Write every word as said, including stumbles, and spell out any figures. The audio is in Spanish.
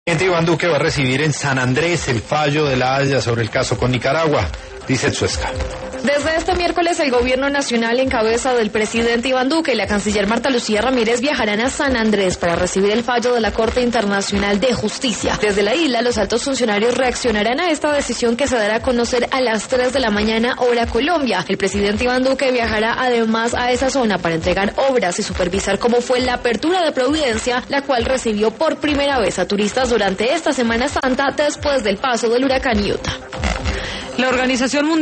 El presidente Iván Duque va a recibir en San Andrés el fallo de la Haya sobre el caso con Nicaragua, dice el Suezca. Desde este miércoles el gobierno nacional en cabeza del presidente Iván Duque y la canciller Marta Lucía Ramírez viajarán a San Andrés para recibir el fallo de la Corte Internacional de Justicia. Desde la isla, los altos funcionarios reaccionarán a esta decisión que se dará a conocer a las tres de la mañana hora Colombia. El presidente Iván Duque viajará además a esa zona para entregar obras y supervisar cómo fue la apertura de Providencia, la cual recibió por primera vez a turistas durante esta Semana Santa después del paso del huracán Iota. La Organización Mundial